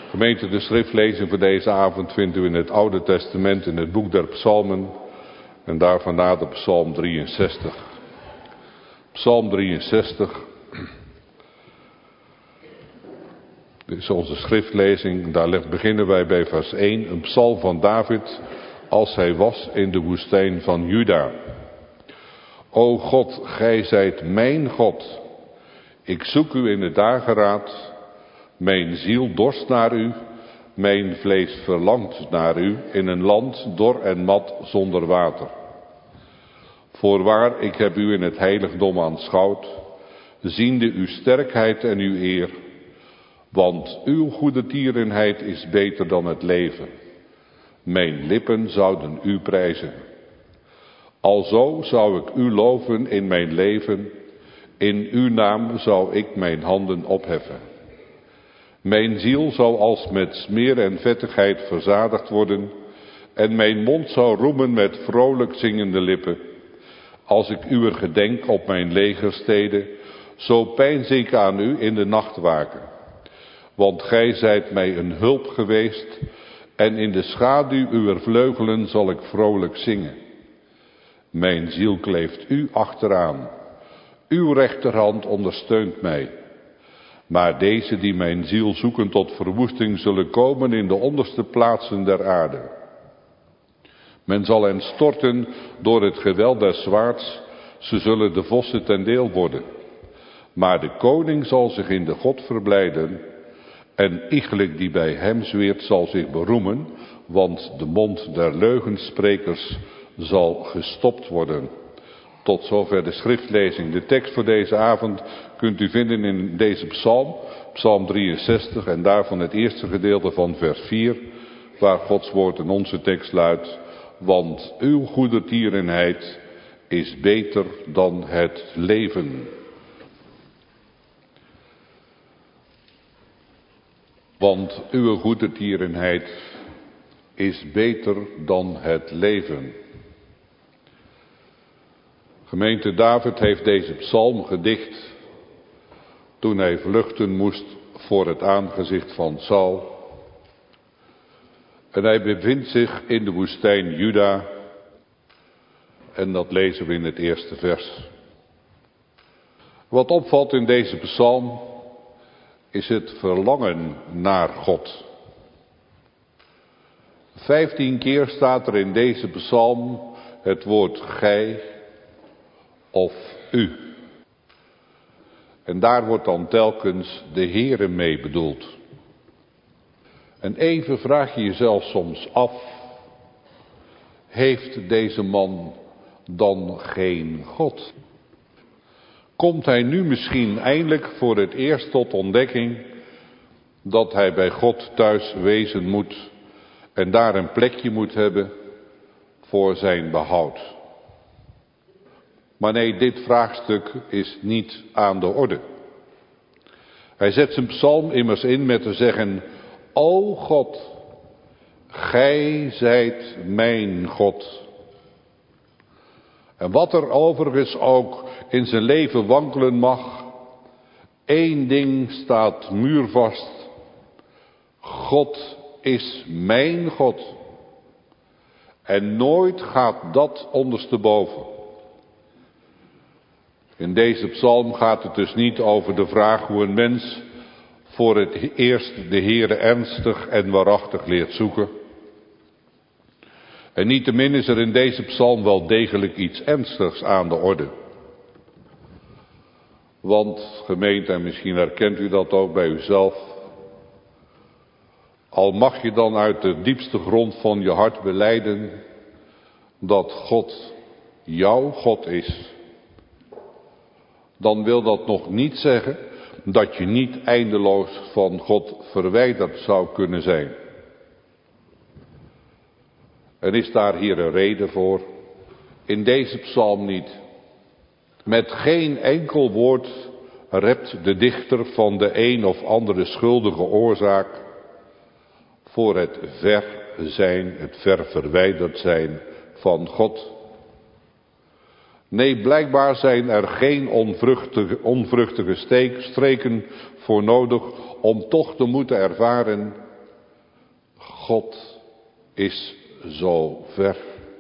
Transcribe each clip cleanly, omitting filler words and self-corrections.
Gemeente, de schriftlezing voor deze avond vindt u in het Oude Testament in het boek der Psalmen en daar vandaar de Psalm 63. Psalm 63. Dit is onze schriftlezing, daar beginnen wij bij vers 1, een psalm van David als hij was in de woestijn van Juda. O God, gij zijt mijn God. Ik zoek u in het dageraad. Mijn ziel dorst naar u. Mijn vlees verlangt naar u in een land dor en mat zonder water. Voorwaar, ik heb u in het heiligdom aanschouwd, ziende uw sterkheid en uw eer. Want uw goedertierenheid is beter dan het leven. Mijn lippen zouden u prijzen. Alzo zou ik u loven in mijn leven. In uw naam zou ik mijn handen opheffen. Mijn ziel zou als met smeer en vettigheid verzadigd worden. En mijn mond zou roemen met vrolijk zingende lippen. Als ik uwer gedenk op mijn legersteden, zo pijns ik aan u in de nachtwaken. Want gij zijt mij een hulp geweest, en in de schaduw uwer vleugelen zal ik vrolijk zingen. Mijn ziel kleeft u achteraan. Uw rechterhand ondersteunt mij. Maar deze die mijn ziel zoeken tot verwoesting zullen komen in de onderste plaatsen der aarde. Men zal hen storten door het geweld des zwaards, ze zullen de vossen ten deel worden. Maar de koning zal zich in de God verblijden, en iegelijk die bij hem zweert zal zich beroemen, want de mond der leugensprekers zal gestopt worden. Tot zover de schriftlezing. De tekst voor deze avond kunt u vinden in deze psalm, psalm 63, en daarvan het eerste gedeelte van vers 4, waar Gods woord in onze tekst luidt, want uw goedertierenheid is beter dan het leven. Want uw goedertierenheid is beter dan het leven. Gemeente, David heeft deze psalm gedicht toen hij vluchten moest voor het aangezicht van Saul. En hij bevindt zich in de woestijn Juda. En dat lezen we in het eerste vers. Wat opvalt in deze psalm is het verlangen naar God. 15 keer staat er in deze psalm het woord gij of u. En daar wordt dan telkens de Heere mee bedoeld. En even vraag je jezelf soms af, heeft deze man dan geen God? Komt hij nu misschien eindelijk voor het eerst tot ontdekking dat hij bij God thuis wezen moet en daar een plekje moet hebben voor zijn behoud? Maar nee, dit vraagstuk is niet aan de orde. Hij zet zijn psalm immers in met te zeggen, o God, gij zijt mijn God. En wat er overigens ook in zijn leven wankelen mag, één ding staat muurvast. God is mijn God. En nooit gaat dat ondersteboven. In deze psalm gaat het dus niet over de vraag hoe een mens voor het eerst de Heere ernstig en waarachtig leert zoeken. En niettemin is er in deze psalm wel degelijk iets ernstigs aan de orde. Want gemeente, en misschien herkent u dat ook bij uzelf, al mag je dan uit de diepste grond van je hart belijden dat God jouw God is, dan wil dat nog niet zeggen dat je niet eindeloos van God verwijderd zou kunnen zijn. En is daar hier een reden voor? In deze psalm niet. Met geen enkel woord rept de dichter van de een of andere schuldige oorzaak voor het ver zijn, het ver verwijderd zijn van God. Nee, blijkbaar zijn er geen onvruchtige streken voor nodig om toch te moeten ervaren God is zo ver.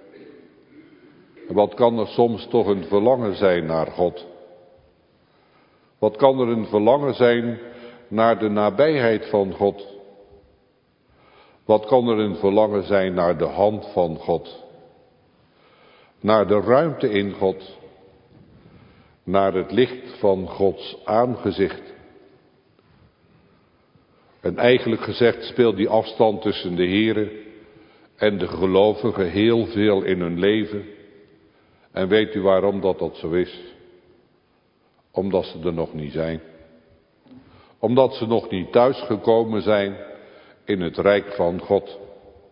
En wat kan er soms toch een verlangen zijn naar God? Wat kan er een verlangen zijn naar de nabijheid van God? Wat kan er een verlangen zijn naar de hand van God? Naar de ruimte in God? Naar het licht van Gods aangezicht? En eigenlijk gezegd speelt die afstand tussen de Here en de gelovigen heel veel in hun leven. En weet u waarom dat zo is? Omdat ze er nog niet zijn. Omdat ze nog niet thuisgekomen zijn in het rijk van God.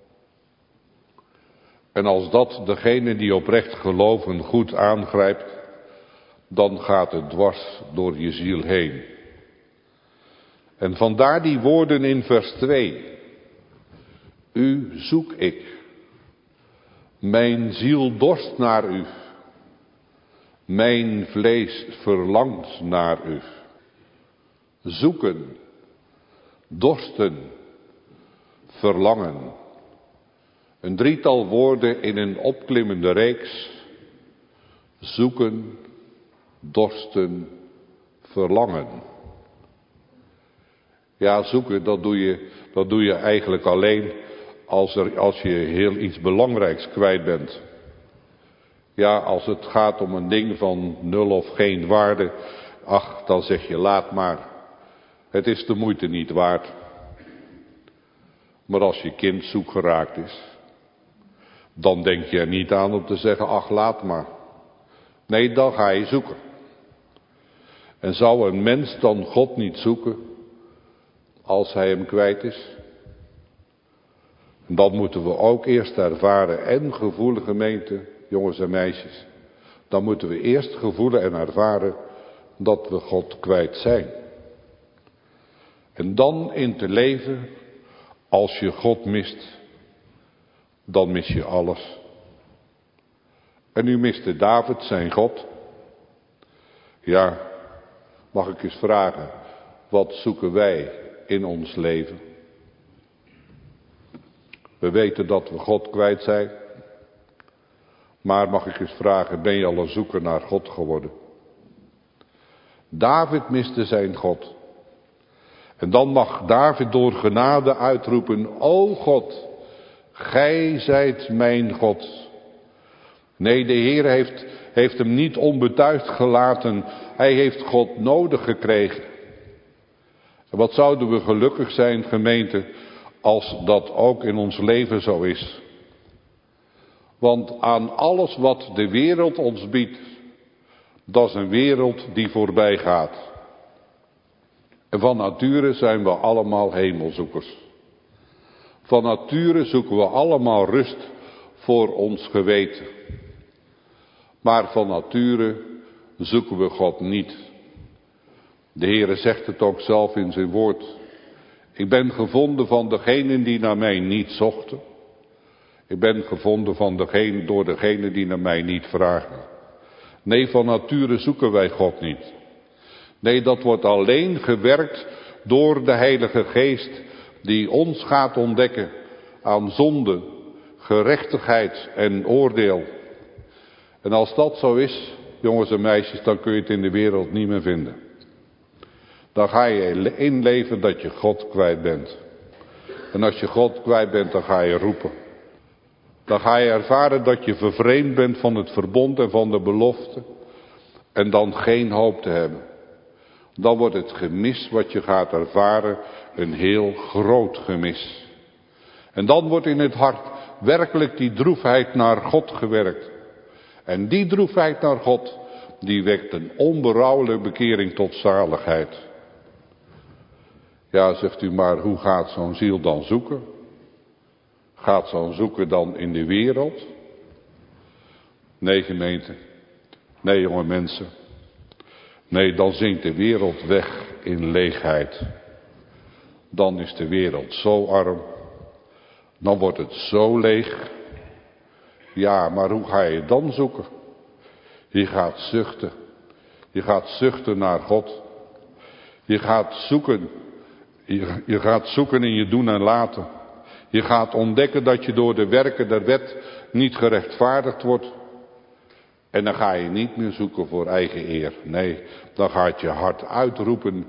En als dat degene die oprecht geloven goed aangrijpt, dan gaat het dwars door je ziel heen. En vandaar die woorden in vers 2. U zoek ik. Mijn ziel dorst naar u. Mijn vlees verlangt naar u. Zoeken, dorsten, verlangen. Een drietal woorden in een opklimmende reeks. Zoeken, dorsten, verlangen. Ja, zoeken, dat doe je eigenlijk alleen als je heel iets belangrijks kwijt bent. Ja, als het gaat om een ding van 0 of geen waarde, ach, dan zeg je laat maar. Het is de moeite niet waard. Maar als je kind zoek geraakt is, dan denk je er niet aan om te zeggen, ach, laat maar. Nee, dan ga je zoeken. En zou een mens dan God niet zoeken als hij hem kwijt is? Dan moeten we ook eerst ervaren en gevoelen, gemeente, jongens en meisjes. Dan moeten we eerst gevoelen en ervaren dat we God kwijt zijn. En dan in te leven, als je God mist, dan mis je alles. En nu miste David zijn God. Ja, mag ik eens vragen, wat zoeken wij in ons leven? We weten dat we God kwijt zijn. Maar mag ik eens vragen, ben je al een zoeker naar God geworden? David miste zijn God. En dan mag David door genade uitroepen, o God, gij zijt mijn God. Nee, de Heer heeft hem niet onbetuigd gelaten. Hij heeft God nodig gekregen. En wat zouden we gelukkig zijn, gemeente, als dat ook in ons leven zo is. Want aan alles wat de wereld ons biedt, dat is een wereld die voorbij gaat. En van nature zijn we allemaal hemelzoekers. Van nature zoeken we allemaal rust voor ons geweten. Maar van nature zoeken we God niet. De Heere zegt het ook zelf in zijn woord. Ik ben gevonden van degenen die naar mij niet zochten. Ik ben gevonden door degenen die naar mij niet vragen. Nee, van nature zoeken wij God niet. Nee, dat wordt alleen gewerkt door de Heilige Geest die ons gaat ontdekken aan zonde, gerechtigheid en oordeel. En als dat zo is, jongens en meisjes, dan kun je het in de wereld niet meer vinden. Dan ga je inleven dat je God kwijt bent. En als je God kwijt bent, dan ga je roepen. Dan ga je ervaren dat je vervreemd bent van het verbond en van de belofte. En dan geen hoop te hebben. Dan wordt het gemis wat je gaat ervaren een heel groot gemis. En dan wordt in het hart werkelijk die droefheid naar God gewerkt. En die droefheid naar God, die wekt een onberouwelijke bekering tot zaligheid. Ja, zegt u, maar hoe gaat zo'n ziel dan zoeken? Gaat zo'n zoeken dan in de wereld? Nee, gemeente. Nee, jonge mensen. Nee, dan zinkt de wereld weg in leegheid. Dan is de wereld zo arm. Dan wordt het zo leeg. Ja, maar hoe ga je dan zoeken? Je gaat zuchten. Je gaat zuchten naar God. Je gaat zoeken. Je gaat zoeken in je doen en laten. Je gaat ontdekken dat je door de werken der wet niet gerechtvaardigd wordt. En dan ga je niet meer zoeken voor eigen eer. Nee, dan gaat je hart uitroepen,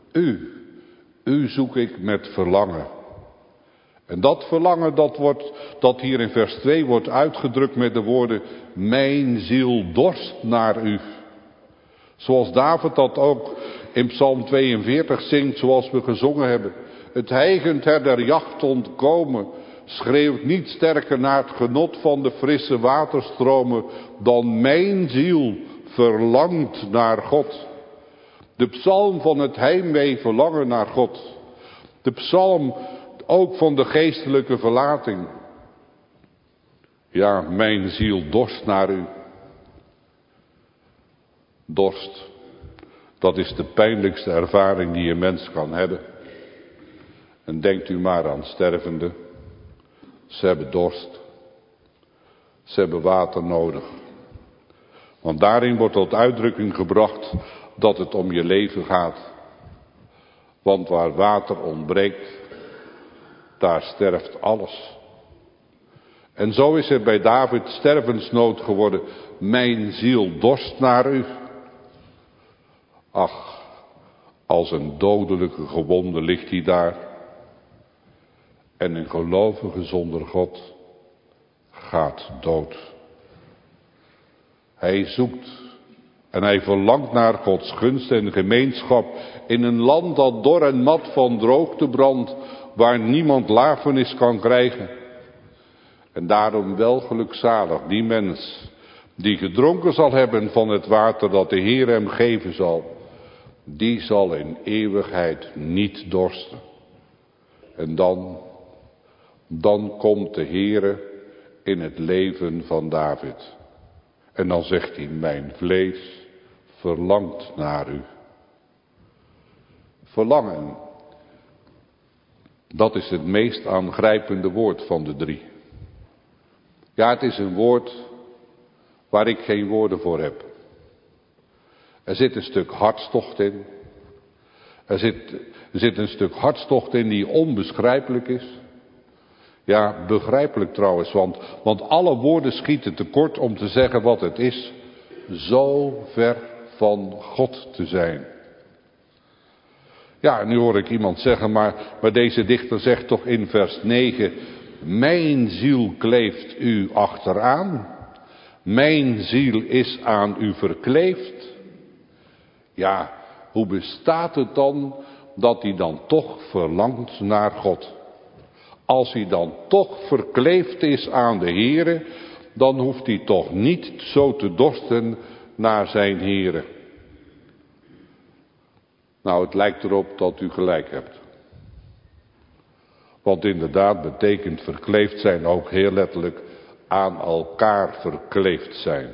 u zoek ik met verlangen. En dat verlangen dat hier in vers 2 wordt uitgedrukt met de woorden, mijn ziel dorst naar u. Zoals David dat ook in Psalm 42 zingt, zoals we gezongen hebben. Het hijgend der jacht ontkomen, schreeuwt niet sterker naar het genot van de frisse waterstromen dan mijn ziel verlangt naar God. De psalm van het heimwee verlangen naar God. De psalm ook van de geestelijke verlating. Ja, mijn ziel dorst naar u. Dorst, dat is de pijnlijkste ervaring die een mens kan hebben. En denkt u maar aan stervenden. Ze hebben dorst. Ze hebben water nodig. Want daarin wordt tot uitdrukking gebracht dat het om je leven gaat. Want waar water ontbreekt, daar sterft alles. En zo is het bij David stervensnood geworden. Mijn ziel dorst naar u. Ach, als een dodelijke gewonde ligt hij daar. En een gelovige zonder God gaat dood. Hij zoekt en hij verlangt naar Gods gunst en gemeenschap in een land dat dor en mat van droogte brandt, waar niemand lafenis kan krijgen. En daarom wel gelukzalig die mens die gedronken zal hebben van het water dat de Heer hem geven zal, die zal in eeuwigheid niet dorsten. En dan komt de Heere in het leven van David. En dan zegt hij, mijn vlees verlangt naar u. Verlangen, dat is het meest aangrijpende woord van de drie. Ja, het is een woord waar ik geen woorden voor heb. Er zit een stuk hartstocht in. Er zit een stuk hartstocht in die onbeschrijpelijk is. Ja, begrijpelijk trouwens, want alle woorden schieten tekort om te zeggen wat het is. Zo ver van God te zijn. Ja, nu hoor ik iemand zeggen, maar deze dichter zegt toch in vers 9... Mijn ziel kleeft u achteraan. Mijn ziel is aan u verkleefd. Ja, hoe bestaat het dan dat hij dan toch verlangt naar God? Als hij dan toch verkleefd is aan de Heere, dan hoeft hij toch niet zo te dorsten naar zijn Heere. Nou, het lijkt erop dat u gelijk hebt. Want inderdaad betekent verkleefd zijn ook heel letterlijk aan elkaar verkleefd zijn.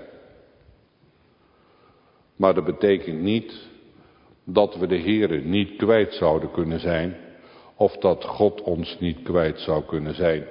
Maar dat betekent niet dat we de Heere niet kwijt zouden kunnen zijn. Of dat God ons niet kwijt zou kunnen zijn.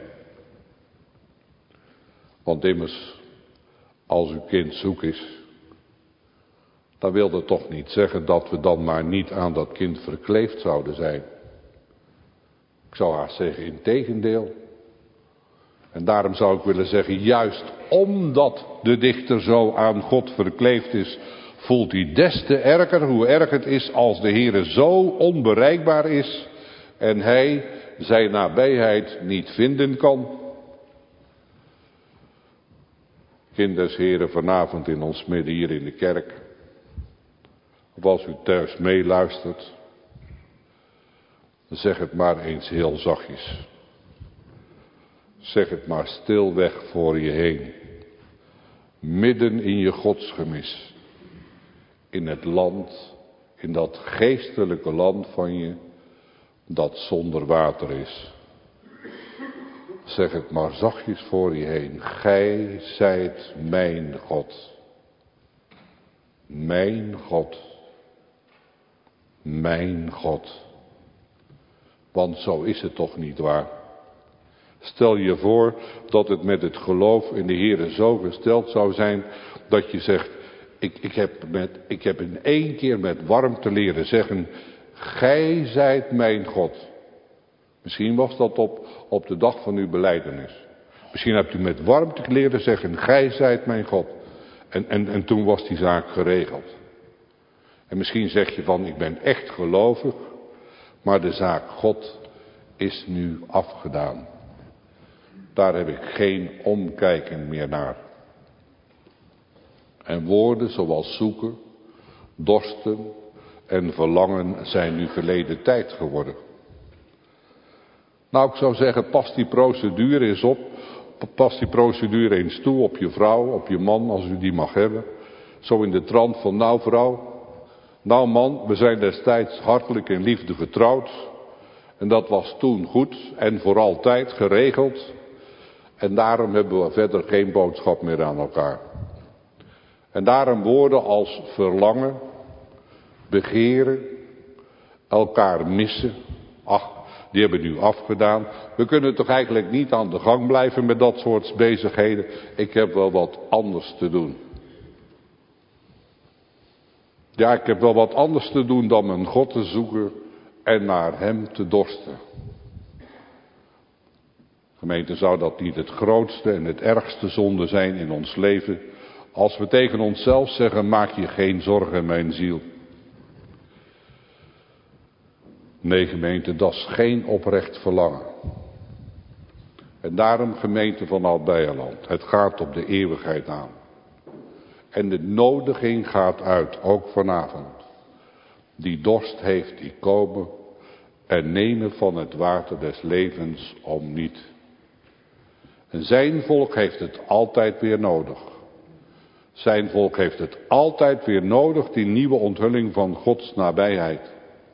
Want immers, als uw kind zoek is, dan wil dat toch niet zeggen dat we dan maar niet aan dat kind verkleefd zouden zijn. Ik zou haast zeggen, integendeel. En daarom zou ik willen zeggen, juist omdat de dichter zo aan God verkleefd is, voelt hij des te erger hoe erg het is als de Heere zo onbereikbaar is en hij zijn nabijheid niet vinden kan. Kind des Heeren vanavond in ons midden hier in de kerk. Of als u thuis meeluistert, zeg het maar eens heel zachtjes. Zeg het maar stilweg voor je heen. Midden in je godsgemis. In het land, in dat geestelijke land van je, dat zonder water is. Zeg het maar zachtjes voor je heen. Gij zijt mijn God. Mijn God. Mijn God. Want zo is het toch niet waar? Stel je voor dat het met het geloof in de Heere zo gesteld zou zijn dat je zegt, ik heb in één keer met warmte leren zeggen, gij zijt mijn God. Misschien was dat op de dag van uw belijdenis. Misschien hebt u met warmte leren zeggen, gij zijt mijn God. En toen was die zaak geregeld. En misschien zeg je van, ik ben echt gelovig, maar de zaak God is nu afgedaan. Daar heb ik geen omkijken meer naar. En woorden zoals zoeken, dorsten en verlangen zijn nu verleden tijd geworden. Nou, ik zou zeggen, pas die procedure eens op. Pas die procedure eens toe op je vrouw, op je man, als u die mag hebben. Zo in de trant van, nou vrouw, nou man, we zijn destijds hartelijk in liefde getrouwd. En dat was toen goed en voor altijd geregeld. En daarom hebben we verder geen boodschap meer aan elkaar. En daarom woorden als verlangen, begeren, elkaar missen. Ach, die hebben nu afgedaan. We kunnen toch eigenlijk niet aan de gang blijven met dat soort bezigheden. Ik heb wel wat anders te doen. Ja, ik heb wel wat anders te doen dan mijn God te zoeken en naar hem te dorsten. Gemeente, zou dat niet het grootste en het ergste zonde zijn in ons leven, als we tegen onszelf zeggen, maak je geen zorgen, mijn ziel. Nee, gemeente, dat is geen oprecht verlangen. En daarom, gemeente van Oud-Beierland, het gaat op de eeuwigheid aan. En de nodiging gaat uit, ook vanavond. Die dorst heeft, die komen en nemen van het water des levens om niet. En zijn volk heeft het altijd weer nodig. Zijn volk heeft het altijd weer nodig, die nieuwe onthulling van Gods nabijheid.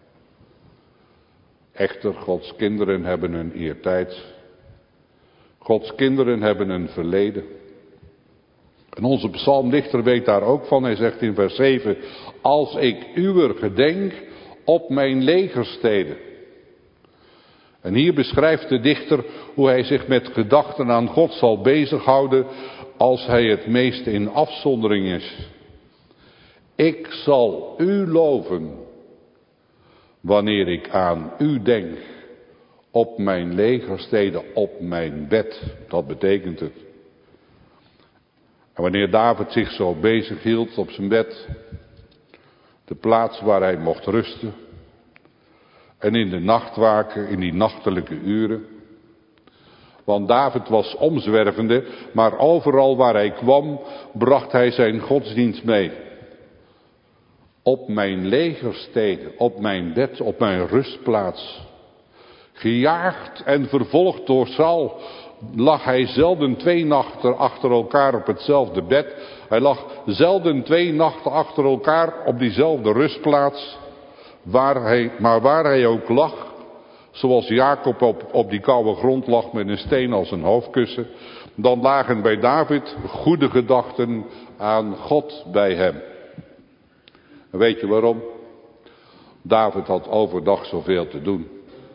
Echter, Gods kinderen hebben een eertijds. Gods kinderen hebben een verleden. En onze psalmdichter weet daar ook van. Hij zegt in vers 7, als ik uwer gedenk op mijn legersteden. En hier beschrijft de dichter hoe hij zich met gedachten aan God zal bezighouden als hij het meest in afzondering is. Ik zal u loven wanneer ik aan u denk op mijn legersteden, op mijn bed. Dat betekent het. En wanneer David zich zo bezig hield op zijn bed, de plaats waar hij mocht rusten, en in de nachtwaken, in die nachtelijke uren. Want David was omzwervende, maar overal waar hij kwam, bracht hij zijn godsdienst mee. Op mijn legersteden, op mijn bed, op mijn rustplaats. Gejaagd en vervolgd door Saul, lag hij zelden 2 nachten achter elkaar op hetzelfde bed. Hij lag zelden 2 nachten achter elkaar op diezelfde rustplaats. Maar waar hij ook lag, zoals Jacob op die koude grond lag met een steen als een hoofdkussen, dan lagen bij David goede gedachten aan God bij hem. En weet je waarom? David had overdag zoveel te doen.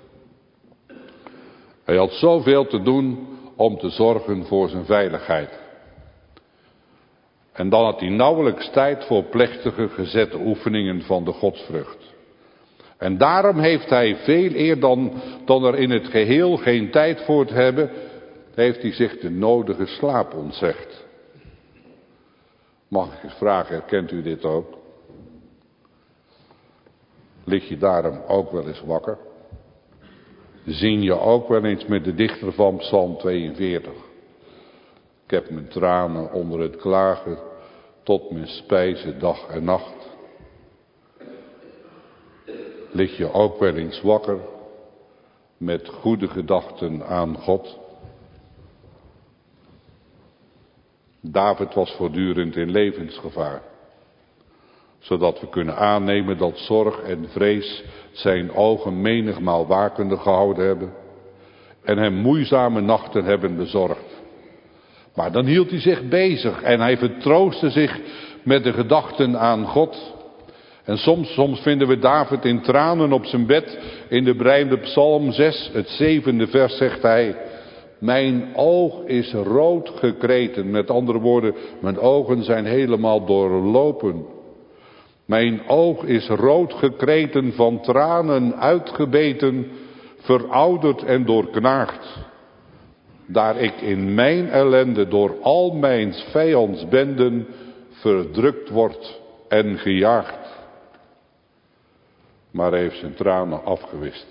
Hij had zoveel te doen om te zorgen voor zijn veiligheid. En dan had hij nauwelijks tijd voor plechtige gezette oefeningen van de godsvrucht. En daarom heeft hij veel eer dan er in het geheel geen tijd voor te hebben, heeft hij zich de nodige slaap ontzegd. Mag ik eens vragen, herkent u dit ook? Lig je daarom ook wel eens wakker? Zing je ook wel eens met de dichter van Psalm 42? Ik heb mijn tranen onder het klagen tot mijn spijzen dag en nacht. Lig je ook wel eens wakker met goede gedachten aan God? David was voortdurend in levensgevaar, zodat we kunnen aannemen dat zorg en vrees zijn ogen menigmaal wakende gehouden hebben en hem moeizame nachten hebben bezorgd. Maar dan hield hij zich bezig en hij vertroostte zich met de gedachten aan God. En soms vinden we David in tranen op zijn bed. In de berijmde Psalm 6, het 7e vers zegt hij: mijn oog is rood gekreten. Met andere woorden, mijn ogen zijn helemaal doorlopen. Mijn oog is rood gekreten, van tranen uitgebeten, verouderd en doorknaagd. Daar ik in mijn ellende door al mijn vijandsbenden verdrukt word en gejaagd. Maar hij heeft zijn tranen afgewist.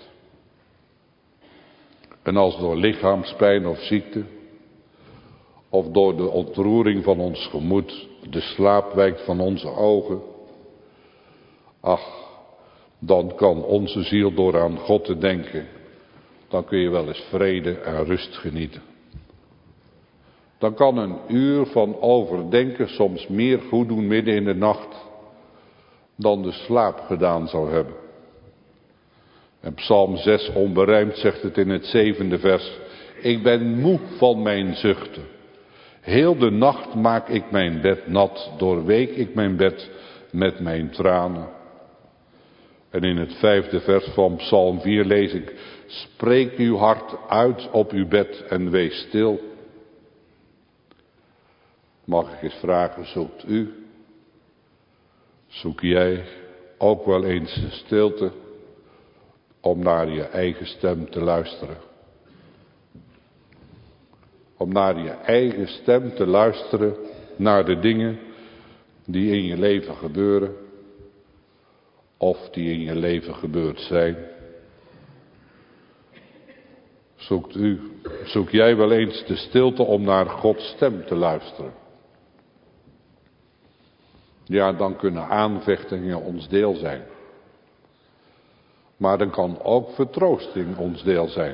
En als door lichaamspijn of ziekte, of door de ontroering van ons gemoed, de slaap wijkt van onze ogen, ach, dan kan onze ziel door aan God te denken, dan kun je wel eens vrede en rust genieten. Dan kan een uur van overdenken soms meer goed doen midden in de nacht dan de slaap gedaan zou hebben. En Psalm 6 onberijmd zegt het in het 7e vers. Ik ben moe van mijn zuchten. Heel de nacht maak ik mijn bed nat, doorweek ik mijn bed met mijn tranen. En in het 5e vers van Psalm 4 lees ik, spreek uw hart uit op uw bed en wees stil. Mag ik eens vragen, zoek jij ook wel eens de stilte om naar je eigen stem te luisteren? Om naar je eigen stem te luisteren, naar de dingen die in je leven gebeuren, of die in je leven gebeurd zijn. Zoek jij wel eens de stilte om naar Gods stem te luisteren? Ja, dan kunnen aanvechtingen ons deel zijn. Maar dan kan ook vertroosting ons deel zijn.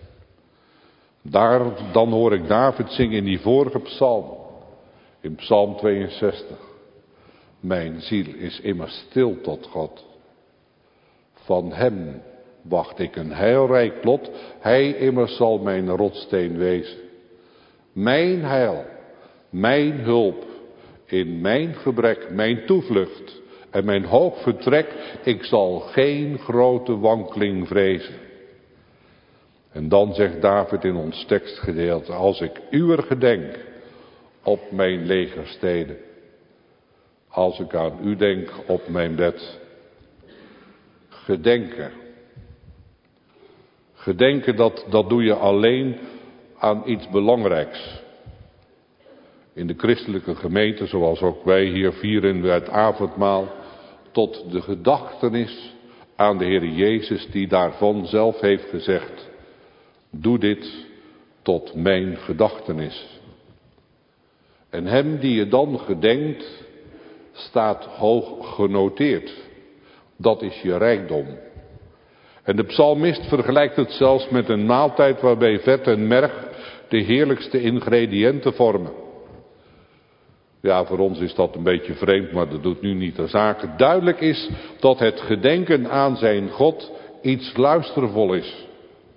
Dan hoor ik David zingen in die vorige psalm. In psalm 62. Mijn ziel is immers stil tot God. Van hem wacht ik een heilrijk lot. Hij immers zal mijn rotssteen wezen. Mijn heil, mijn hulp, in mijn gebrek, mijn toevlucht en mijn hoog vertrek. Ik zal geen grote wankeling vrezen. En dan zegt David in ons tekstgedeelte, als ik uwer gedenk op mijn legersteden, als ik aan u denk op mijn bed. Gedenken, dat doe je alleen aan iets belangrijks. In de christelijke gemeente, zoals ook wij hier, vieren we het avondmaal tot de gedachtenis aan de Heer Jezus, die daarvan zelf heeft gezegd, doe dit tot mijn gedachtenis. En hem die je dan gedenkt, staat hoog genoteerd. Dat is je rijkdom. En de psalmist vergelijkt het zelfs met een maaltijd waarbij vet en merg de heerlijkste ingrediënten vormen. Ja, voor ons is dat een beetje vreemd, maar dat doet nu niet de zaak. Duidelijk is dat het gedenken aan zijn God iets luistervol is.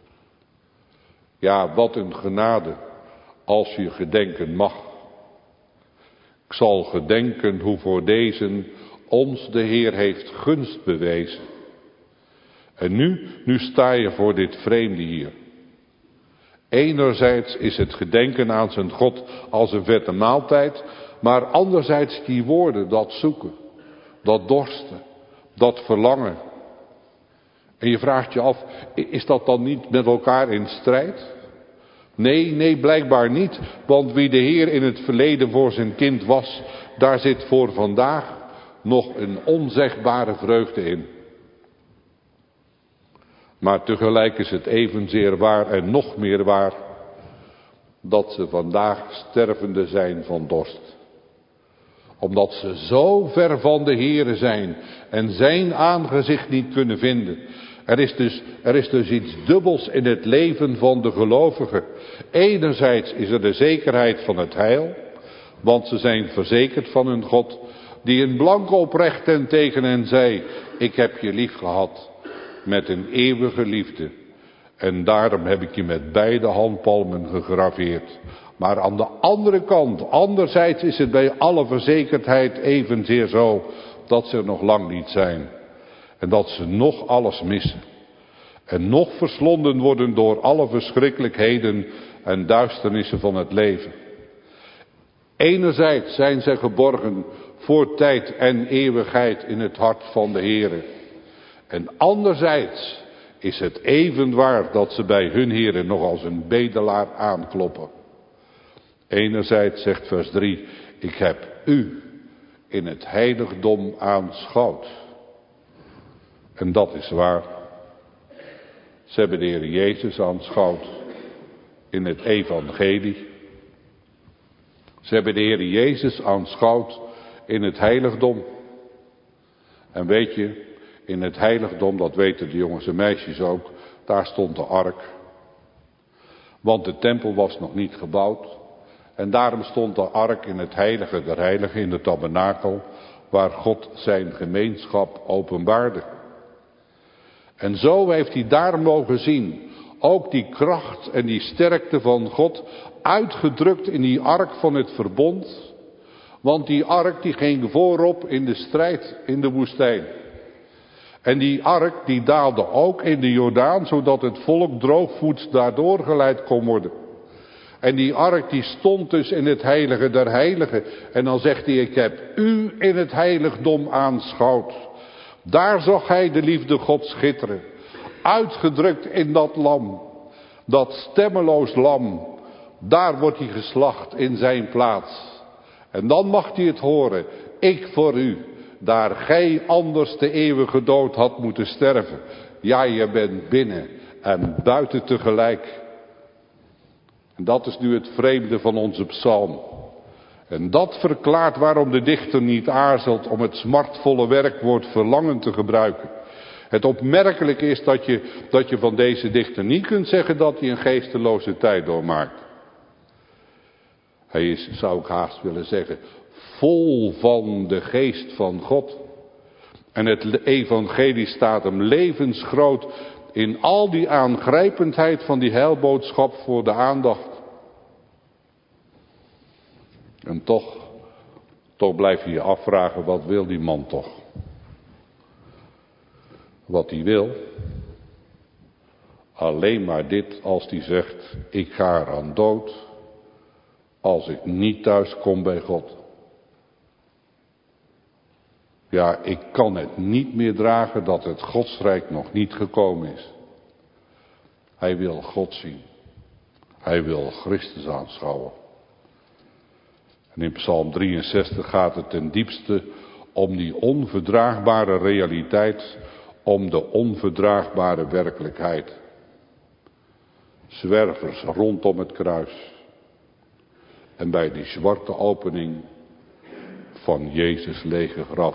Ja, wat een genade als je gedenken mag. Ik zal gedenken hoe voor deze ons de Heer heeft gunst bewezen. En nu sta je voor dit vreemde hier. Enerzijds is het gedenken aan zijn God als een vette maaltijd, maar anderzijds die woorden, dat zoeken, dat dorsten, dat verlangen. En je vraagt je af, is dat dan niet met elkaar in strijd? Nee, blijkbaar niet, want wie de Heer in het verleden voor zijn kind was, daar zit voor vandaag nog een onzegbare vreugde in. Maar tegelijk is het evenzeer waar en nog meer waar, dat ze vandaag stervende zijn van dorst. Omdat ze zo ver van de Heere zijn en zijn aangezicht niet kunnen vinden. Er is dus iets dubbels in het leven van de gelovigen. Enerzijds is er de zekerheid van het heil, want ze zijn verzekerd van hun God, die in blanco oprecht en tegen hen zei, ik heb je lief gehad met een eeuwige liefde. En daarom heb ik je met beide handpalmen gegraveerd. Maar aan de andere kant, anderzijds is het bij alle verzekerdheid evenzeer zo dat ze er nog lang niet zijn. En dat ze nog alles missen. En nog verslonden worden door alle verschrikkelijkheden en duisternissen van het leven. Enerzijds zijn zij geborgen voor tijd en eeuwigheid in het hart van de Heere. En anderzijds is het even waar dat ze bij hun Heere nog als een bedelaar aankloppen. Enerzijds zegt vers 3, ik heb u in het heiligdom aanschouwd. En dat is waar. Ze hebben de Heer Jezus aanschouwd in het evangelie. Ze hebben de Heer Jezus aanschouwd in het heiligdom. En weet je, in het heiligdom, dat weten de jongens en meisjes ook, daar stond de ark. Want de tempel was nog niet gebouwd. En daarom stond de ark in het heilige der heiligen, in de tabernakel, waar God zijn gemeenschap openbaarde. En zo heeft hij daar mogen zien, ook die kracht en die sterkte van God, uitgedrukt in die ark van het verbond. Want die ark die ging voorop in de strijd in de woestijn. En die ark die daalde ook in de Jordaan, zodat het volk droogvoets daardoor geleid kon worden. En die ark die stond dus in het heilige der heiligen. En dan zegt hij, ik heb u in het heiligdom aanschouwd. Daar zag hij de liefde Gods schitteren. Uitgedrukt in dat lam. Dat stemmeloos lam. Daar wordt hij geslacht in zijn plaats. En dan mag hij het horen. Ik voor u. Daar gij anders de eeuwige dood had moeten sterven. Ja, je bent binnen en buiten tegelijk. En dat is nu het vreemde van onze psalm. En dat verklaart waarom de dichter niet aarzelt om het smartvolle werkwoord verlangen te gebruiken. Het opmerkelijke is dat je van deze dichter niet kunt zeggen dat hij een geesteloze tijd doormaakt. Hij is, zou ik haast willen zeggen, vol van de geest van God. En het evangelie staat hem levensgroot in al die aangrijpendheid van die heilboodschap voor de aandacht. En toch blijf je je afvragen, wat wil die man toch? Wat hij wil, alleen maar dit als hij zegt, ik ga eraan dood als ik niet thuis kom bij God. Ja, ik kan het niet meer dragen dat het Godsrijk nog niet gekomen is. Hij wil God zien. Hij wil Christus aanschouwen. En in Psalm 63 gaat het ten diepste om die onverdraagbare realiteit, om de onverdraagbare werkelijkheid. Zwervers rondom het kruis. En bij die zwarte opening van Jezus' lege graf.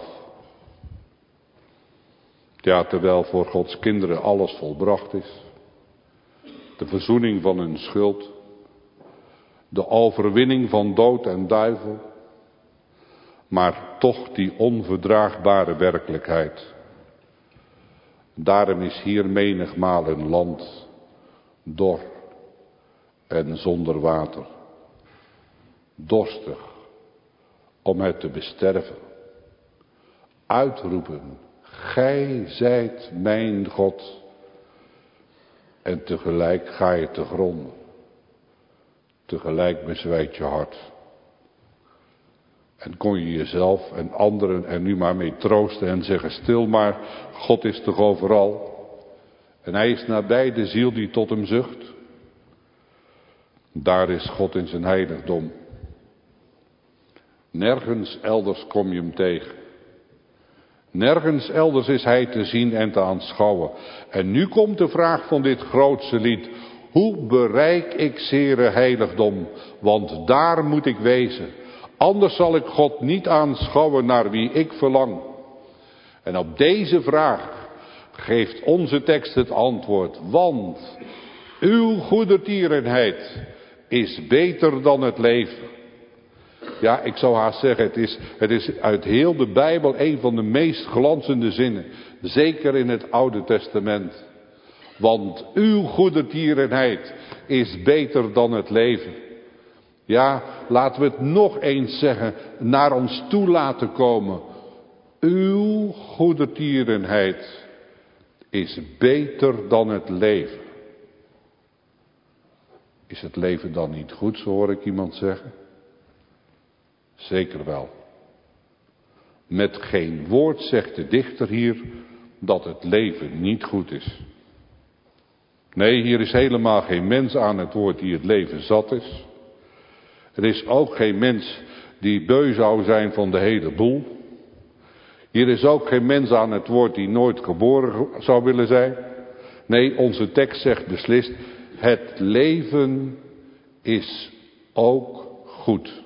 Ja, terwijl voor Gods kinderen alles volbracht is. De verzoening van hun schuld. De overwinning van dood en duivel. Maar toch die onverdraagbare werkelijkheid. Daarom is hier menigmaal een land dor en zonder water. Dorstig om het te besterven. Uitroepen, gij zijt mijn God. En tegelijk ga je te gronden. Tegelijk bezwijkt je hart. En kon je jezelf en anderen er nu maar mee troosten en zeggen, stil maar, God is toch overal. En hij is nabij de ziel die tot hem zucht. Daar is God in zijn heiligdom. Nergens elders kom je hem tegen. Nergens elders is hij te zien en te aanschouwen. En nu komt de vraag van dit grootste lied. Hoe bereik ik zere heiligdom? Want daar moet ik wezen. Anders zal ik God niet aanschouwen naar wie ik verlang. En op deze vraag geeft onze tekst het antwoord. Want uw goedertierenheid is beter dan het leven. Ja, ik zou haast zeggen, het is uit heel de Bijbel een van de meest glanzende zinnen. Zeker in het Oude Testament. Want uw goedertierenheid is beter dan het leven. Ja, laten we het nog eens zeggen, naar ons toe laten komen. Uw goedertierenheid is beter dan het leven. Is het leven dan niet goed, zo hoor ik iemand zeggen? Zeker wel. Met geen woord zegt de dichter hier dat het leven niet goed is. Nee, hier is helemaal geen mens aan het woord die het leven zat is. Er is ook geen mens die beu zou zijn van de hele boel. Hier is ook geen mens aan het woord die nooit geboren zou willen zijn. Nee, onze tekst zegt beslist, het leven is ook goed.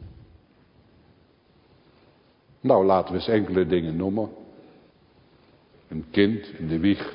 Nou, laten we eens enkele dingen noemen. Een kind in de wieg.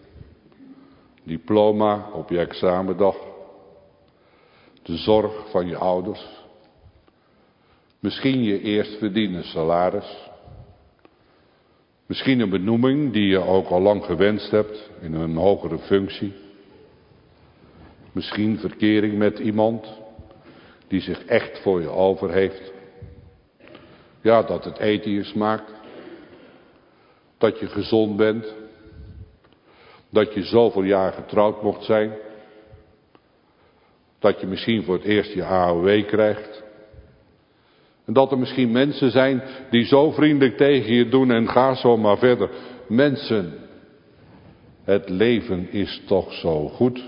Diploma op je examendag. De zorg van je ouders. Misschien je eerst verdiende salaris. Misschien een benoeming die je ook al lang gewenst hebt in een hogere functie. Misschien verkering met iemand die zich echt voor je over heeft. Ja, dat het eten je smaakt. Dat je gezond bent. Dat je zoveel jaar getrouwd mocht zijn. Dat je misschien voor het eerst je AOW krijgt. En dat er misschien mensen zijn die zo vriendelijk tegen je doen en ga zo maar verder. Mensen, het leven is toch zo goed?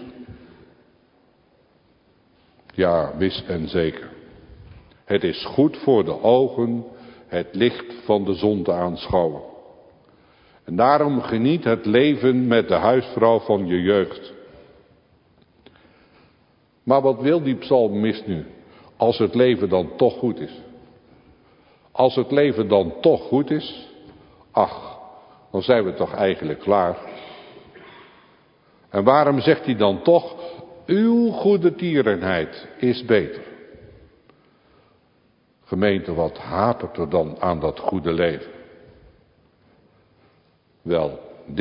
Ja, wis en zeker. Het is goed voor de ogen het licht van de zon te aanschouwen. En daarom geniet het leven met de huisvrouw van je jeugd. Maar wat wil die psalmist nu, als het leven dan toch goed is? Als het leven dan toch goed is, ach, dan zijn we toch eigenlijk klaar. En waarom zegt hij dan toch, uw goede tierenheid is beter? Gemeente, wat hapert er dan aan dat goede leven? Wel,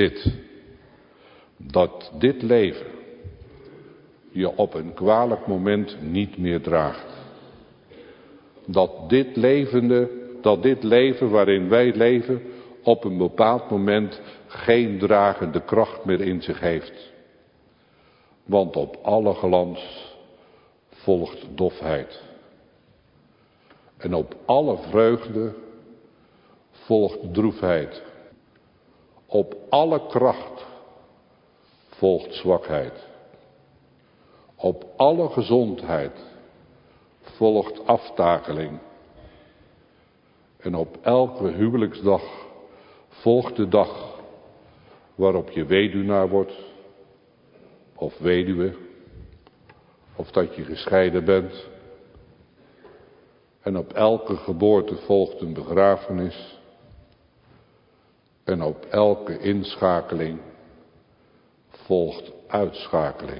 dat dit leven je op een kwalijk moment niet meer draagt. Dat dit leven waarin wij leven op een bepaald moment geen dragende kracht meer in zich heeft. Want op alle glans volgt dofheid. En op alle vreugde volgt droefheid. Op alle kracht volgt zwakheid. Op alle gezondheid volgt aftakeling. En op elke huwelijksdag volgt de dag waarop je weduwnaar wordt, of weduwe, of dat je gescheiden bent. En op elke geboorte volgt een begrafenis. En op elke inschakeling volgt uitschakeling.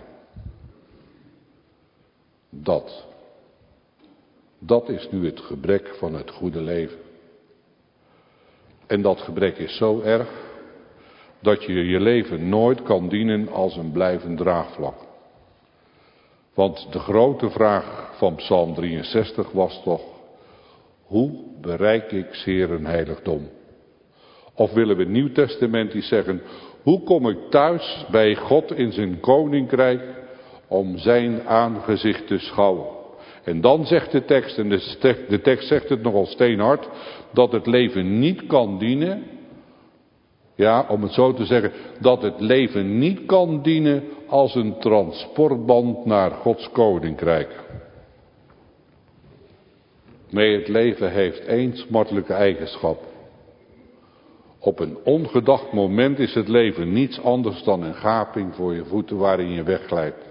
Dat is nu het gebrek van het goede leven. En dat gebrek is zo erg dat je je leven nooit kan dienen als een blijvend draagvlak. Want de grote vraag van Psalm 63 was toch, hoe bereik ik zeer een heiligdom? Of willen we nieuwtestamentisch zeggen, hoe kom ik thuis bij God in zijn koninkrijk om zijn aangezicht te schouwen? En dan zegt de tekst, en de tekst zegt het nogal steenhard, dat het leven niet kan dienen, ja, om het zo te zeggen, dat het leven niet kan dienen als een transportband naar Gods koninkrijk. Nee, het leven heeft één smartelijke eigenschap. Op een ongedacht moment is het leven niets anders dan een gaping voor je voeten waarin je wegglijdt.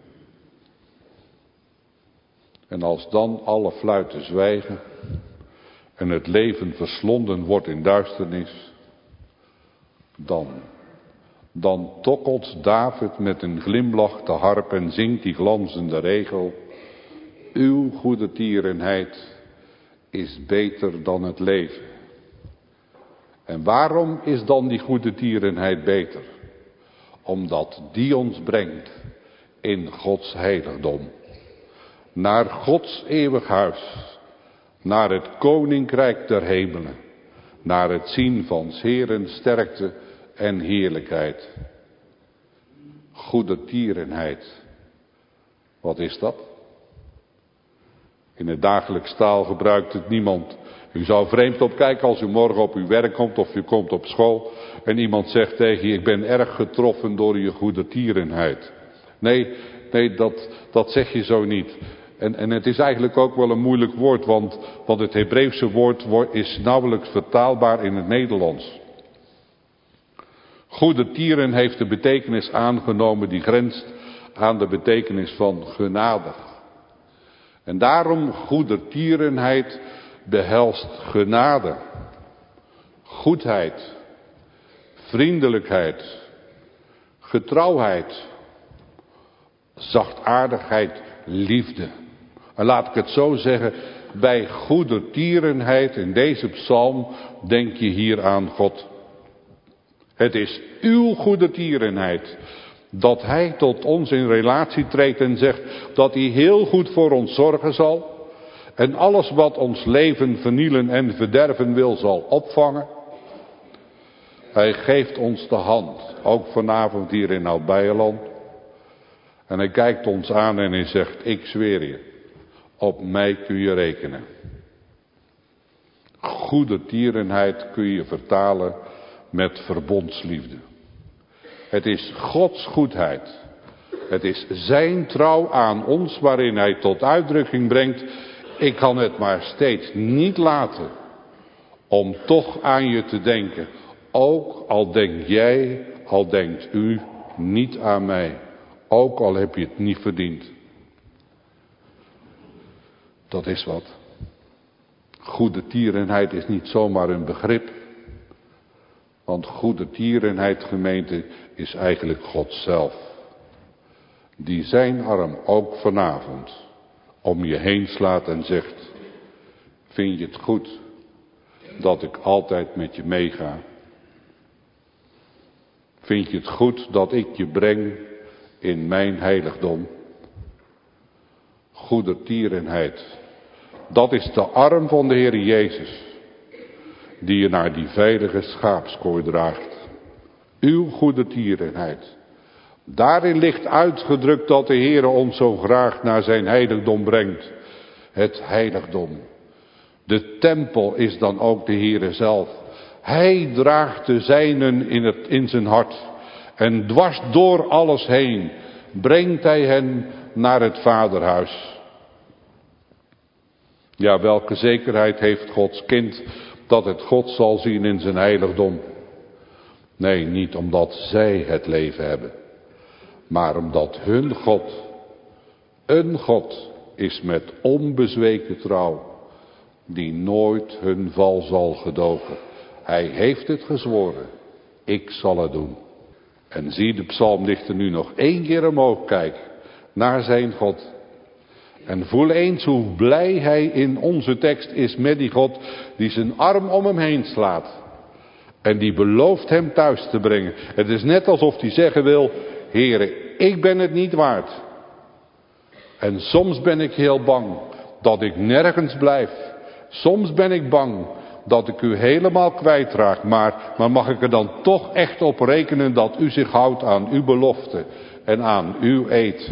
En als dan alle fluiten zwijgen en het leven verslonden wordt in duisternis, dan tokkelt David met een glimlach de harp en zingt die glanzende regel. Uw goede tierenheid is beter dan het leven. En waarom is dan die goede tierenheid beter? Omdat die ons brengt in Gods heiligdom. Naar Gods eeuwig huis. Naar het koninkrijk der hemelen. Naar het zien van 's Heeren sterkte en heerlijkheid. Goede tierenheid. Wat is dat? In het dagelijks taal gebruikt het niemand. U zou vreemd opkijken als u morgen op uw werk komt of u komt op school en iemand zegt tegen je, ik ben erg getroffen door je goede tierenheid. Nee, dat zeg je zo niet. En het is eigenlijk ook wel een moeilijk woord, want het Hebreeuwse woord is nauwelijks vertaalbaar in het Nederlands. Goedertieren heeft de betekenis aangenomen die grenst aan de betekenis van genadig. En daarom goedertierenheid behelst genade, goedheid, vriendelijkheid, getrouwheid, zachtaardigheid, liefde. En laat ik het zo zeggen, bij goedertierenheid in deze psalm denk je hier aan God. Het is uw goedertierenheid dat hij tot ons in relatie treedt en zegt dat hij heel goed voor ons zorgen zal en alles wat ons leven vernielen en verderven wil zal opvangen. Hij geeft ons de hand, ook vanavond hier in Oud-Beierland. En hij kijkt ons aan en hij zegt, ik zweer je, op mij kun je rekenen. Goedertierenheid kun je vertalen met verbondsliefde. Het is Gods goedheid. Het is zijn trouw aan ons waarin hij tot uitdrukking brengt, ik kan het maar steeds niet laten om toch aan je te denken. Ook al denk jij, al denkt u niet aan mij. Ook al heb je het niet verdiend. Dat is wat. Goedertierenheid is niet zomaar een begrip. Want goedertierenheid, gemeente, is eigenlijk God zelf. Die zijn arm ook vanavond om je heen slaat en zegt, vind je het goed dat ik altijd met je meega? Vind je het goed dat ik je breng in mijn heiligdom? Goedertierenheid, dat is de arm van de Heer Jezus, die je naar die veilige schaapskooi draagt. Uw goedertierenheid. Daarin ligt uitgedrukt dat de Heer ons zo graag naar zijn heiligdom brengt. Het heiligdom. De tempel is dan ook de Heere zelf. Hij draagt de zijnen in zijn hart. En dwars door alles heen brengt hij hen naar het vaderhuis. Ja, welke zekerheid heeft Gods kind dat het God zal zien in zijn heiligdom? Nee, niet omdat zij het leven hebben, maar omdat hun God, een God is met onbezweken trouw, die nooit hun val zal gedogen. Hij heeft het gezworen, ik zal het doen. En zie de psalmdichter nu nog 1 keer omhoog kijken naar zijn God. En voel eens hoe blij hij in onze tekst is met die God die zijn arm om hem heen slaat. En die belooft hem thuis te brengen. Het is net alsof hij zeggen wil, Heere, ik ben het niet waard. En soms ben ik heel bang dat ik nergens blijf. Soms ben ik bang dat ik u helemaal kwijtraak. Maar mag ik er dan toch echt op rekenen dat u zich houdt aan uw belofte en aan uw eed?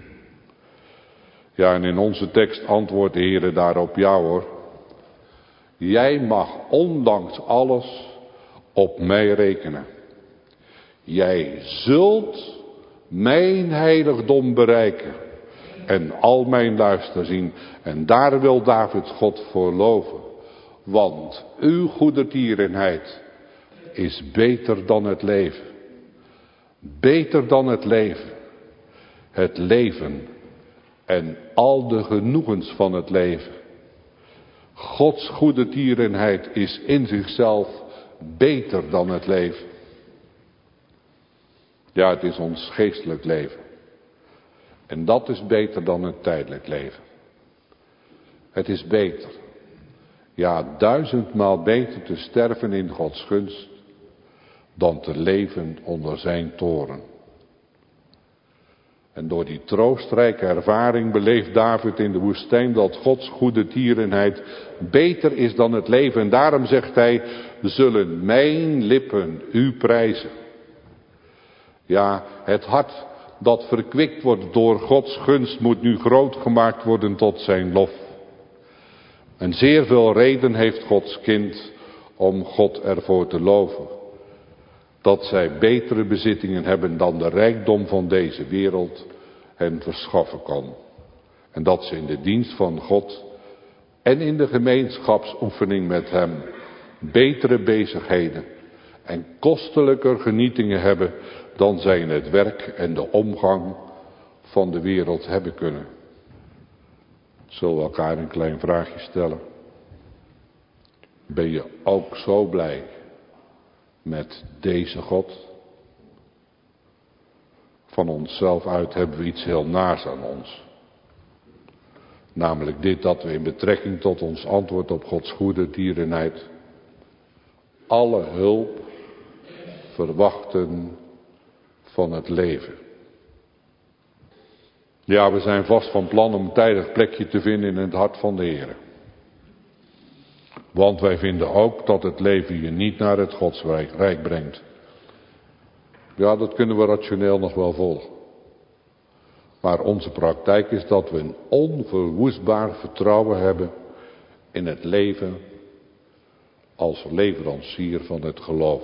Ja, en in onze tekst antwoordt de Heere daarop, ja hoor. Jij mag ondanks alles op mij rekenen. Jij zult mijn heiligdom bereiken en al mijn luister zien. En daar wil David God voor loven. Want uw goedertierenheid is beter dan het leven. Beter dan het leven. Het leven en al de genoegens van het leven. Gods goedertierenheid is in zichzelf beter dan het leven. Ja, het is ons geestelijk leven. En dat is beter dan het tijdelijk leven. Het is beter. Ja, 1000-maal beter te sterven in Gods gunst dan te leven onder zijn toorn. En door die troostrijke ervaring beleeft David in de woestijn dat Gods goedertierenheid beter is dan het leven. En daarom zegt hij, zullen mijn lippen u prijzen. Ja, het hart dat verkwikt wordt door Gods gunst moet nu groot gemaakt worden tot zijn lof. En zeer veel reden heeft Gods kind om God ervoor te loven. Dat zij betere bezittingen hebben dan de rijkdom van deze wereld. hen verschaffen kan. En dat ze in de dienst van God en in de gemeenschapsoefening met hem betere bezigheden en kostelijker genietingen hebben dan zij in het werk en de omgang van de wereld hebben kunnen. Zullen we elkaar een klein vraagje stellen? Ben je ook zo blij met deze God? Van onszelf uit hebben we iets heel naars aan ons. Namelijk dit, dat we in betrekking tot ons antwoord op Gods goede tierenheid alle hulp verwachten van het leven. Ja, we zijn vast van plan om een tijdig plekje te vinden in het hart van de Heer. Want wij vinden ook dat het leven je niet naar het Godsrijk brengt. Ja, dat kunnen we rationeel nog wel volgen. Maar onze praktijk is dat we een onverwoestbaar vertrouwen hebben in het leven als leverancier van het geloof.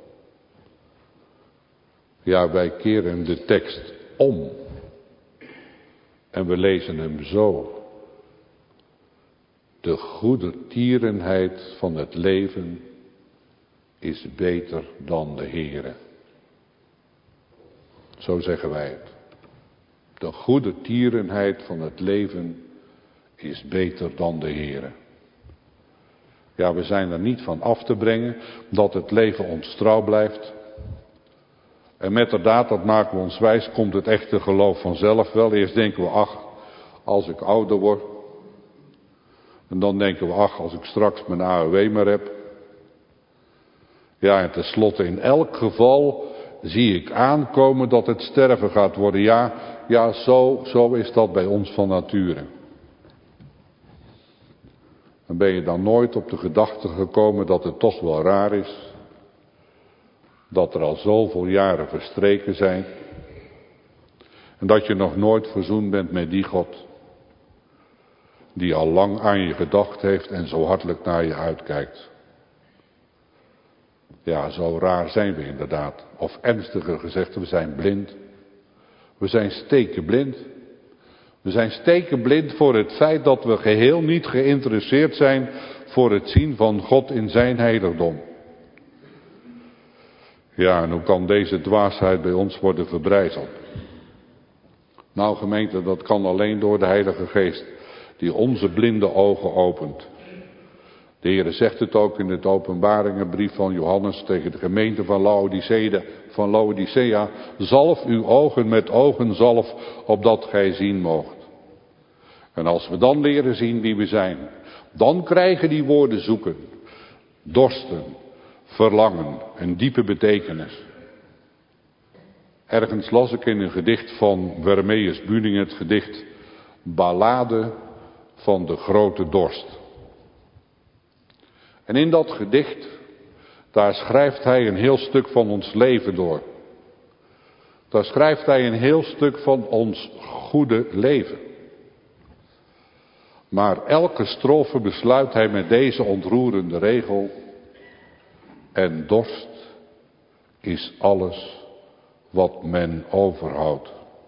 Ja, wij keren de tekst om. En we lezen hem zo. De goedertierenheid van het leven is beter dan de Heere. Zo zeggen wij het. De goedertierenheid van het leven is beter dan de Heere. Ja, we zijn er niet van af te brengen dat het leven ons trouw blijft. En metterdaad, dat maken we ons wijs, komt het echte geloof vanzelf wel. Eerst denken we, ach, als ik ouder word. En dan denken we, ach, als ik straks mijn AOW maar heb. Ja, en tenslotte, in elk geval zie ik aankomen dat het sterven gaat worden. Ja, zo is dat bij ons van nature. En ben je dan nooit op de gedachte gekomen dat het toch wel raar is dat er al zoveel jaren verstreken zijn en dat je nog nooit verzoend bent met die God die al lang aan je gedacht heeft en zo hartelijk naar je uitkijkt. Ja, zo raar zijn we inderdaad. Of ernstiger gezegd, we zijn blind. We zijn stekenblind. We zijn stekenblind voor het feit dat we geheel niet geïnteresseerd zijn voor het zien van God in zijn heiligdom. Ja, en hoe kan deze dwaasheid bij ons worden verbrijzeld? Nou gemeente, dat kan alleen door de Heilige Geest die onze blinde ogen opent. De Heere zegt het ook in het openbaringenbrief van Johannes tegen de gemeente van Laodicea. Zalf uw ogen met ogenzalf, opdat gij zien moogt. En als we dan leren zien wie we zijn, dan krijgen die woorden zoeken, dorsten, verlangen, een diepe betekenis. Ergens las ik in een gedicht van Wermeus Buning het gedicht Ballade van de grote dorst. En in dat gedicht, daar schrijft hij een heel stuk van ons leven door. Daar schrijft hij een heel stuk van ons goede leven. Maar elke strofe besluit hij met deze ontroerende regel. En dorst is alles wat men overhoudt.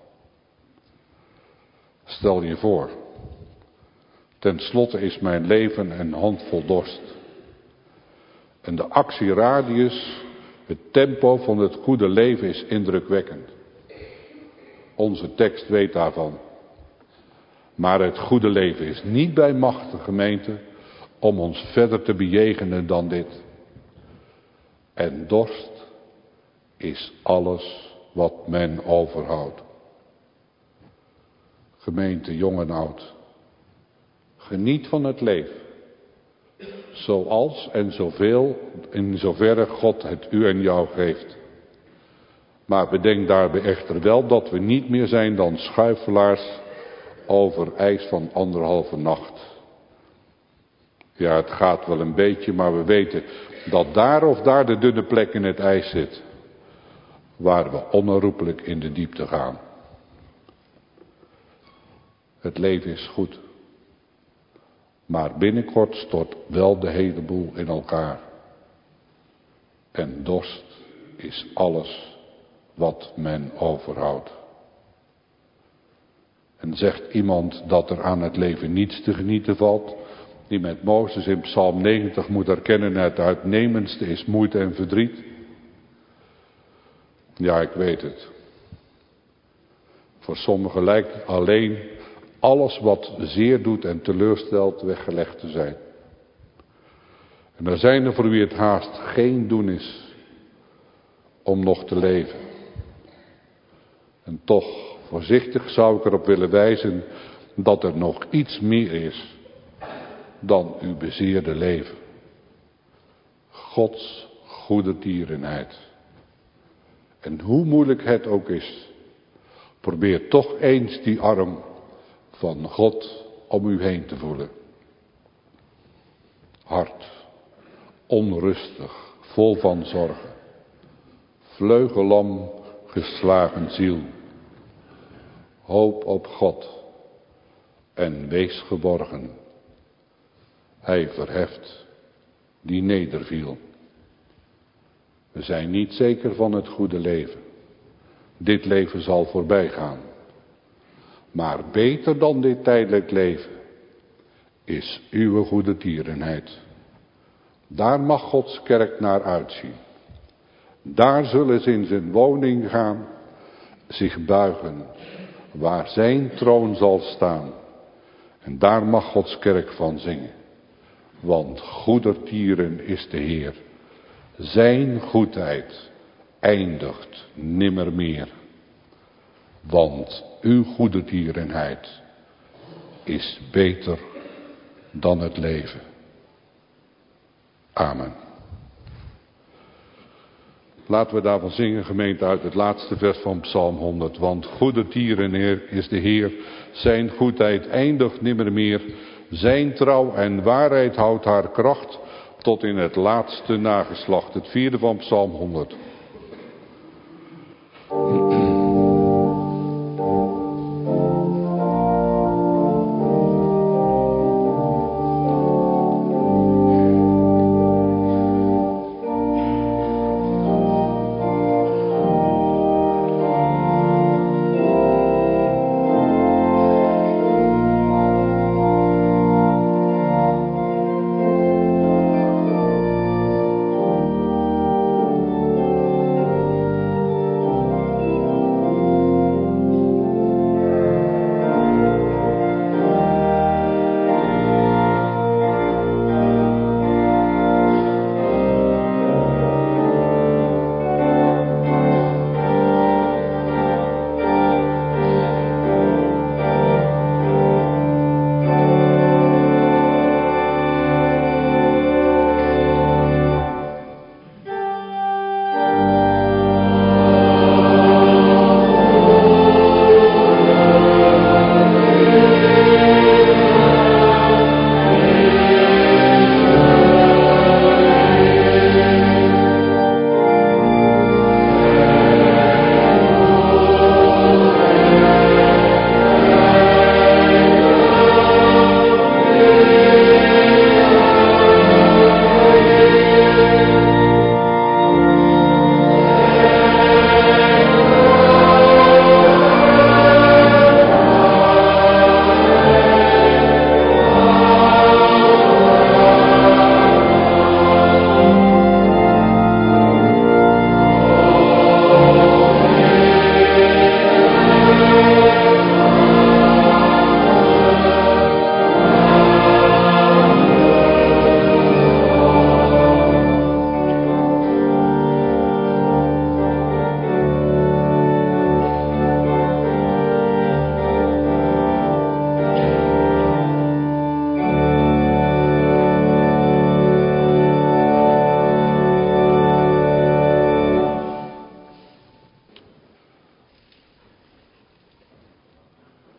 Stel je voor, ten slotte is mijn leven een handvol dorst. En de actieradius, het tempo van het goede leven is indrukwekkend. Onze tekst weet daarvan. Maar het goede leven is niet bij machte, gemeente, om ons verder te bejegenen dan dit. En dorst is alles wat men overhoudt. Gemeente, jong en oud, geniet van het leven. Zoals en zoveel, in zoverre God het u en jou geeft. Maar bedenk daarbij echter wel dat we niet meer zijn dan schuifelaars over ijs van 1,5 nacht. Ja, het gaat wel een beetje, maar we weten dat daar of daar de dunne plek in het ijs zit, waar we onherroepelijk in de diepte gaan. Het leven is goed. Maar binnenkort stort wel de hele boel in elkaar. En dorst is alles wat men overhoudt. Zegt iemand dat er aan het leven niets te genieten valt, die met Mozes in Psalm 90 moet erkennen: het uitnemendste is moeite en verdriet? Ja, ik weet het. Voor sommigen lijkt alleen alles wat zeer doet en teleurstelt weggelegd te zijn. En er zijn er voor wie het haast geen doen is om nog te leven. En toch, voorzichtig zou ik erop willen wijzen dat er nog iets meer is dan uw bezeerde leven. Gods goedertierenheid. En hoe moeilijk het ook is, probeer toch eens die arm van God om u heen te voelen. Hart, onrustig, vol van zorgen, vleugellam geslagen ziel. Hoop op God en wees geborgen. Hij verheft die nederviel. We zijn niet zeker van het goede leven. Dit leven zal voorbij gaan. Maar beter dan dit tijdelijk leven is uw goedertierenheid. Daar mag Gods kerk naar uitzien. Daar zullen ze in zijn woning gaan, zich buigen, waar zijn troon zal staan. En daar mag Gods kerk van zingen. Want goedertieren is de Heer. Zijn goedheid eindigt nimmermeer. Want uw goedertierenheid is beter dan het leven. Amen. Laten we daarvan zingen, gemeente, uit het laatste vers van Psalm 100. Want goedertieren is de Heer, zijn goedheid eindigt nimmermeer. Zijn trouw en waarheid houdt haar kracht tot in het laatste nageslacht. Het vierde van Psalm 100.